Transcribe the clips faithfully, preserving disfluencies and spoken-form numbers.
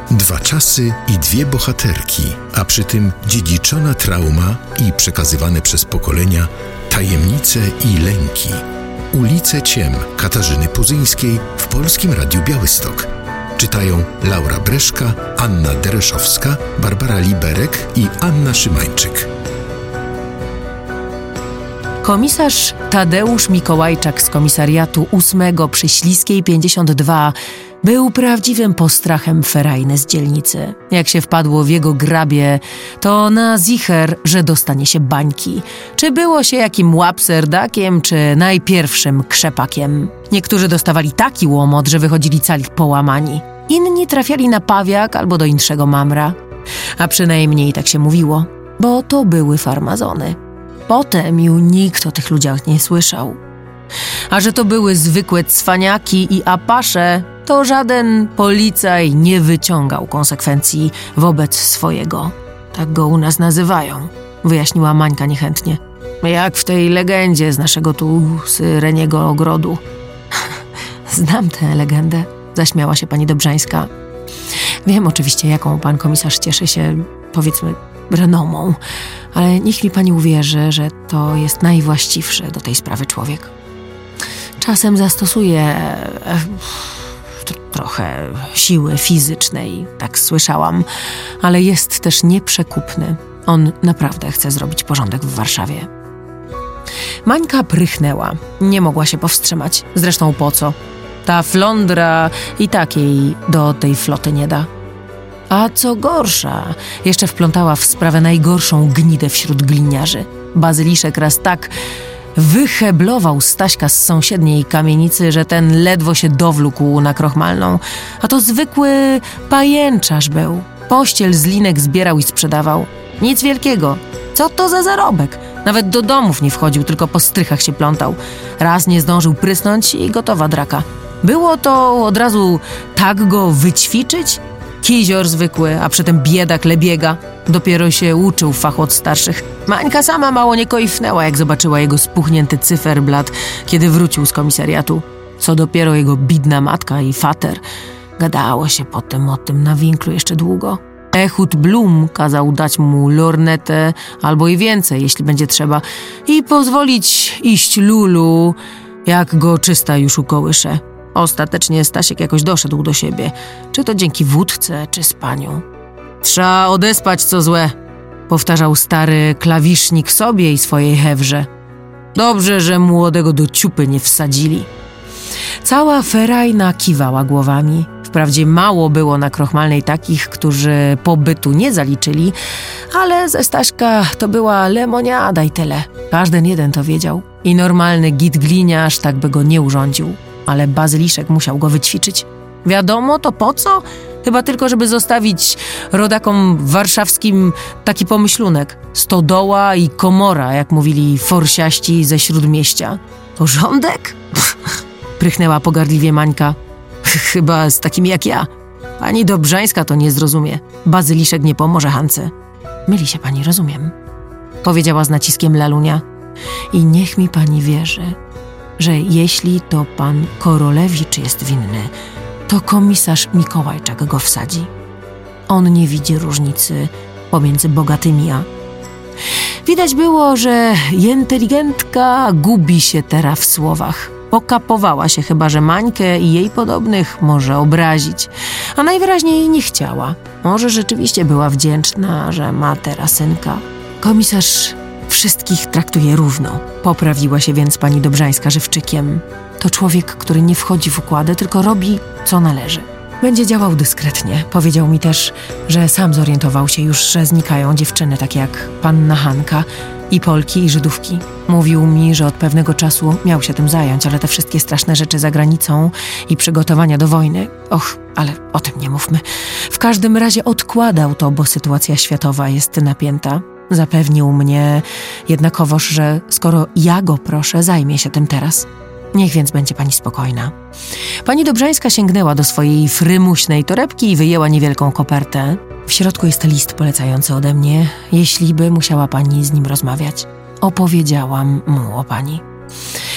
Dwa czasy i dwie bohaterki, a przy tym dziedziczona trauma i przekazywane przez pokolenia tajemnice i lęki. Ulice Ciem Katarzyny Puzyńskiej w Polskim Radiu Białystok. Czytają Laura Breszka, Anna Dereszowska, Barbara Liberek i Anna Szymańczyk. Komisarz Tadeusz Mikołajczak z komisariatu ósmego przy Śliskiej pięćdziesiąt dwa był prawdziwym postrachem ferajny z dzielnicy. Jak się wpadło w jego grabie, to na zicher, że dostanie się bańki. Czy było się jakim łapserdakiem, czy najpierwszym krzepakiem. Niektórzy dostawali taki łomot, że wychodzili cali połamani. Inni trafiali na pawiak albo do inszego mamra. A przynajmniej tak się mówiło, bo to były farmazony. Potem już nikt o tych ludziach nie słyszał. A że to były zwykłe cwaniaki i apasze, to żaden policaj nie wyciągał konsekwencji wobec swojego. Tak go u nas nazywają, wyjaśniła Mańka niechętnie. Jak w tej legendzie z naszego tu Syreniego ogrodu. Znam tę legendę, zaśmiała się pani Dobrzańska. Wiem oczywiście, jaką pan komisarz cieszy się, powiedzmy, renomą, ale niech mi pani uwierzy, że to jest najwłaściwszy do tej sprawy człowiek. Czasem zastosuje e, trochę siły fizycznej, tak słyszałam, ale jest też nieprzekupny. On naprawdę chce zrobić porządek w Warszawie. Mańka prychnęła. Nie mogła się powstrzymać. Zresztą po co? Ta flądra i tak jej do tej floty nie da. A co gorsza, jeszcze wplątała w sprawę najgorszą gnidę wśród gliniarzy. Bazyliszek raz tak wyheblował Staśka z sąsiedniej kamienicy, że ten ledwo się dowlókł na krochmalną. A to zwykły pajęczarz był. Pościel z linek zbierał i sprzedawał. Nic wielkiego. Co to za zarobek? Nawet do domów nie wchodził, tylko po strychach się plątał. Raz nie zdążył prysnąć i gotowa draka. Było to od razu tak go wyćwiczyć? Kizior zwykły, a przytem biedak lebiega. Dopiero się uczył fachu od starszych. Mańka sama mało nie koifnęła, jak zobaczyła jego spuchnięty cyferblat, kiedy wrócił z komisariatu. Co dopiero jego bidna matka i fater. Gadało się potem o tym na winklu jeszcze długo. Ehud Blum kazał dać mu lornetę albo i więcej, jeśli będzie trzeba, i pozwolić iść Lulu, jak go czysta już ukołysze. Ostatecznie Stasiek jakoś doszedł do siebie. Czy to dzięki wódce, czy spaniu. Trzeba odespać, co złe, powtarzał stary klawisznik sobie i swojej hewrze. Dobrze, że młodego do ciupy nie wsadzili. Cała ferajna kiwała głowami. Wprawdzie mało było na krochmalnej takich, którzy pobytu nie zaliczyli, ale ze Staśka to była lemoniada i tyle. Każdy jeden to wiedział. I normalny git gliniarz tak by go nie urządził. Ale Bazyliszek musiał go wyćwiczyć. Wiadomo, to po co? Chyba tylko, żeby zostawić rodakom warszawskim taki pomyślunek. Stodoła i komora, jak mówili forsiaści ze Śródmieścia. Porządek? Prychnęła pogardliwie Mańka. Chyba z takimi jak ja. Pani Dobrzańska to nie zrozumie. Bazyliszek nie pomoże Hance. Myli się pani, rozumiem, powiedziała z naciskiem Lalunia. I niech mi pani wierzy, że jeśli to pan Korolewicz jest winny, to komisarz Mikołajczak go wsadzi. On nie widzi różnicy pomiędzy bogatymi a... Widać było, że inteligentka gubi się teraz w słowach. Pokapowała się chyba, że Mańkę i jej podobnych może obrazić, a najwyraźniej nie chciała. Może rzeczywiście była wdzięczna, że ma teraz synka. Komisarz wszystkich traktuje równo. Poprawiła się więc pani Dobrzańska żywczykiem. To człowiek, który nie wchodzi w układy, tylko robi, co należy. Będzie działał dyskretnie. Powiedział mi też, że sam zorientował się już, że znikają dziewczyny takie jak panna Hanka, i Polki, i Żydówki. Mówił mi, że od pewnego czasu miał się tym zająć, ale te wszystkie straszne rzeczy za granicą i przygotowania do wojny... Och, ale o tym nie mówmy. W każdym razie odkładał to, bo sytuacja światowa jest napięta. Zapewnił mnie jednakowoż, że skoro ja go proszę, zajmie się tym teraz. Niech więc będzie pani spokojna. Pani Dobrzańska sięgnęła do swojej frymuśnej torebki i wyjęła niewielką kopertę. W środku jest list polecający ode mnie, jeśli by musiała pani z nim rozmawiać. Opowiedziałam mu o pani.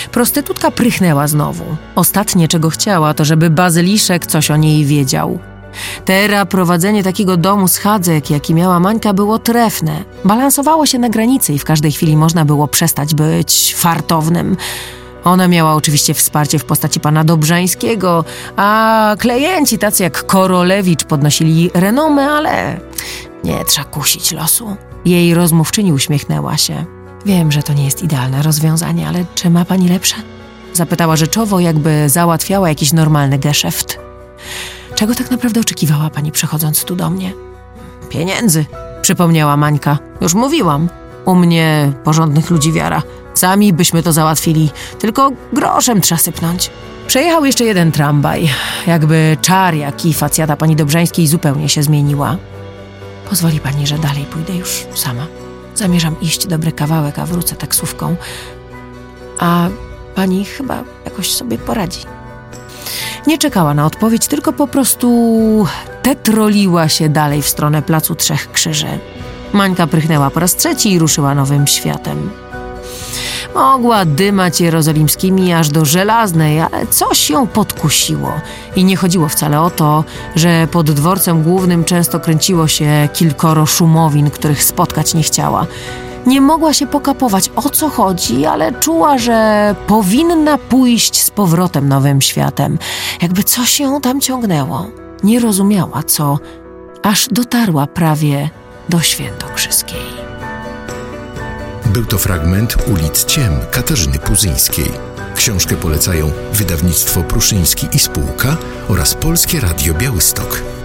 Prostytutka prychnęła znowu. Ostatnie, czego chciała, to żeby Bazyliszek coś o niej wiedział. Teraz prowadzenie takiego domu z chadzek, jaki miała Mańka, było trefne. Balansowało się na granicy i w każdej chwili można było przestać być fartownym. Ona miała oczywiście wsparcie w postaci pana Dobrzańskiego, a klienci tacy jak Korolewicz podnosili renomę, ale nie trzeba kusić losu. Jej rozmówczyni uśmiechnęła się. Wiem, że to nie jest idealne rozwiązanie, ale czy ma pani lepsze? Zapytała rzeczowo, jakby załatwiała jakiś normalny geszeft. Czego tak naprawdę oczekiwała pani, przychodząc tu do mnie? Pieniędzy, przypomniała Mańka. Już mówiłam. U mnie porządnych ludzi wiara. Sami byśmy to załatwili. Tylko groszem trzeba sypnąć. Przejechał jeszcze jeden tramwaj. Jakby czar, jaki facjata pani Dobrzańskiej zupełnie się zmieniła. Pozwoli pani, że dalej pójdę już sama. Zamierzam iść dobry kawałek, a wrócę taksówką. A pani chyba jakoś sobie poradzi. Nie czekała na odpowiedź, tylko po prostu tetroliła się dalej w stronę Placu Trzech Krzyży. Mańka prychnęła po raz trzeci i ruszyła nowym światem. Mogła dymać jerozolimskimi aż do Żelaznej, ale coś ją podkusiło. I nie chodziło wcale o to, że pod dworcem głównym często kręciło się kilkoro szumowin, których spotkać nie chciała. Nie mogła się pokapować, o co chodzi, ale czuła, że powinna pójść z powrotem nowym światem. Jakby coś ją tam ciągnęło. Nie rozumiała co, aż dotarła prawie do Świętokrzyskiej. Był to fragment Ulic Ciem Katarzyny Puzyńskiej. Książkę polecają Wydawnictwo Pruszyński i Spółka oraz Polskie Radio Białystok.